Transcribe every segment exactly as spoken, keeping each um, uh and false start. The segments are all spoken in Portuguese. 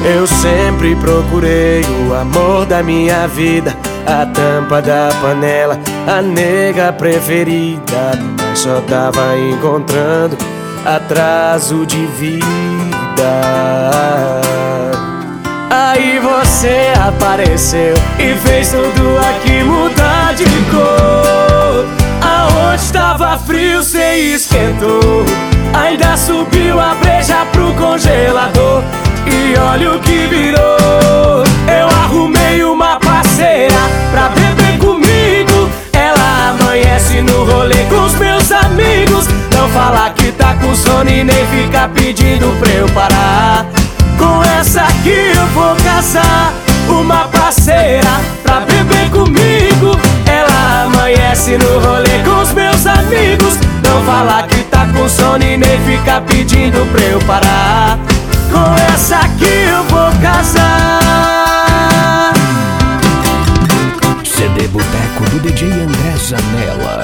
Eu sempre procurei o amor da minha vida, a tampa da panela, a nega preferida, mas só tava encontrando atraso de vida. Aí você apareceu e fez tudo aqui mudar de cor. Aonde tava frio cê esquentou, ainda subiu a breja pro congelador. E olha o que virou, eu arrumei uma parceira pra beber comigo. Ela amanhece no rolê com os meus amigos. Não fala que tá com sono e nem fica pedindo pra eu parar. Com essa aqui eu vou casar, uma parceira pra beber comigo. Ela amanhece no rolê com os meus amigos. Não fala que tá com sono e nem fica pedindo pra eu parar. Com essa aqui eu vou casar. C D Boteco do D J André Zanella.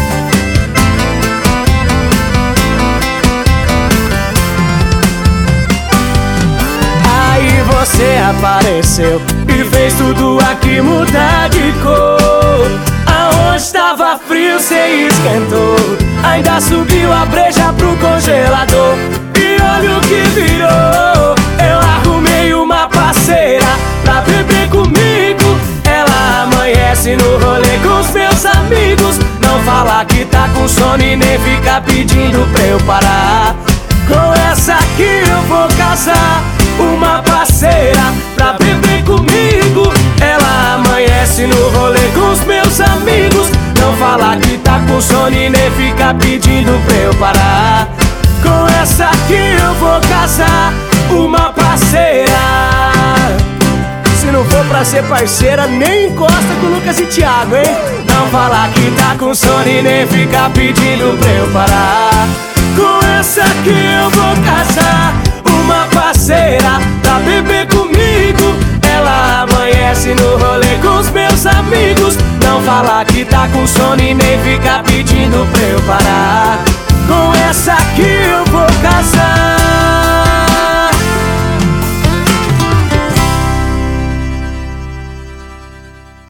Aí você apareceu e fez tudo aqui mudar de cor. Aonde tava frio cê esquentou, ainda subiu a breja pro congelador. E olha o que virou, eu arrumei uma parceira pra beber comigo. Ela amanhece no rolê com os meus amigos. Não fala que tá com sono e nem fica pedindo pra eu parar. Com essa aqui eu vou casar, uma parceira pra beber comigo. Ela amanhece no rolê com os meus amigos. Não fala que tá com sono e nem fica pedindo pra eu parar. Com essa aqui eu vou casar, uma parceira. Se não for pra ser parceira, nem encosta com o Lucas e Thiago, hein? Não fala que tá com sono e nem fica pedindo pra eu parar. Com essa aqui eu vou casar, uma parceira pra beber comigo. Ela amanhece no rolê com os meus amigos. Não fala que tá com sono e nem fica pedindo pra eu parar.